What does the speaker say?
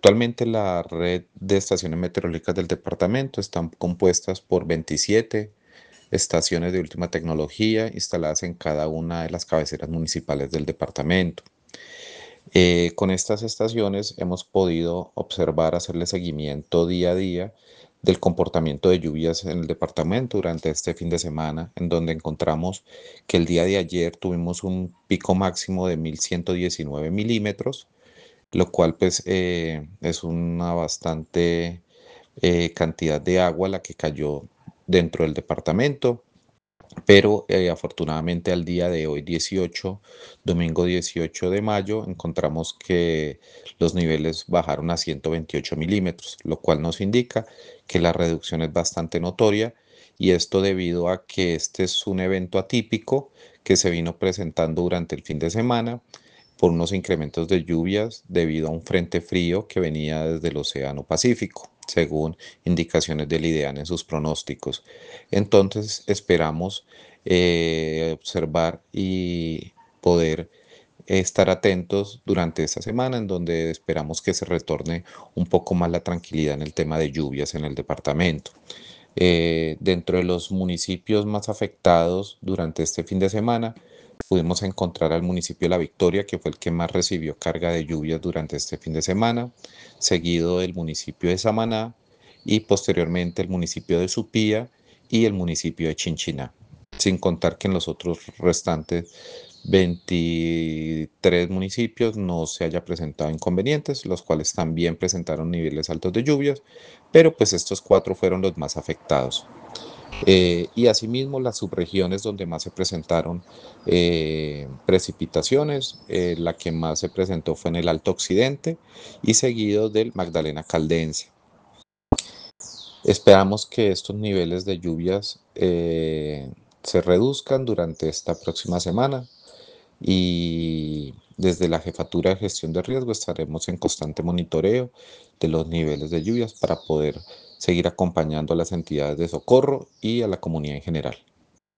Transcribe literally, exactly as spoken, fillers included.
Actualmente la red de estaciones meteorológicas del departamento están compuestas por veintisiete estaciones de última tecnología instaladas en cada una de las cabeceras municipales del departamento. Eh, con estas estaciones hemos podido observar, hacerle seguimiento día a día del comportamiento de lluvias en el departamento durante este fin de semana, en donde encontramos que el día de ayer tuvimos un pico máximo de mil ciento diecinueve milímetros, lo cual pues eh, es una bastante eh, cantidad de agua la que cayó dentro del departamento, pero eh, afortunadamente al día de hoy, dieciocho, domingo dieciocho de mayo, encontramos que los niveles bajaron a ciento veintiocho milímetros, lo cual nos indica que la reducción es bastante notoria, y esto debido a que este es un evento atípico que se vino presentando durante el fin de semana por unos incrementos de lluvias debido a un frente frío que venía desde el Océano Pacífico, según indicaciones del IDEAN en sus pronósticos. Entonces esperamos eh, observar y poder estar atentos durante esta semana, en donde esperamos que se retorne un poco más la tranquilidad en el tema de lluvias en el departamento. Eh, dentro de los municipios más afectados durante este fin de semana, pudimos encontrar al municipio de La Victoria, que fue el que más recibió carga de lluvias durante este fin de semana, seguido del municipio de Samaná y posteriormente el municipio de Supía y el municipio de Chinchiná, sin contar que en los otros restantes veintitrés municipios no se haya presentado inconvenientes, los cuales también presentaron niveles altos de lluvias, pero pues estos cuatro fueron los más afectados. Eh, y asimismo las subregiones donde más se presentaron eh, precipitaciones, eh, la que más se presentó fue en el Alto Occidente y seguido del Magdalena Caldense. Esperamos que estos niveles de lluvias eh, se reduzcan durante esta próxima semana, y desde la Jefatura de Gestión de Riesgo estaremos en constante monitoreo de los niveles de lluvias para poder seguir acompañando a las entidades de socorro y a la comunidad en general.